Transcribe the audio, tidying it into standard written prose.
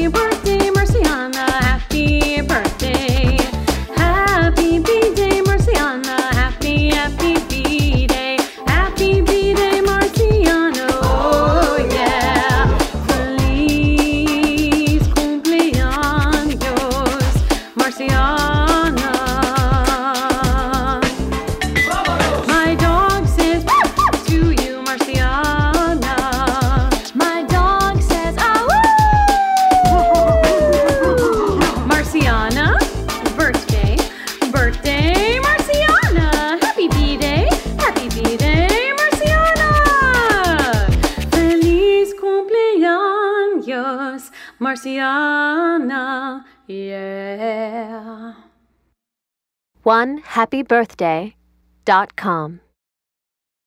birthday, Marciana. Happy birthday. Happy B-Day, Marciana. Happy B-Day. Happy B-Day, Marciano. Oh, yeah. Feliz cumpleaños, Marciana. My dog says to you, Marciana. My dog says, ah, woo! Marciana, birthday, Marciana. Happy B-Day, Marciana. Feliz cumpleaños, Marciana. Yeah. OneHappyBirthday.com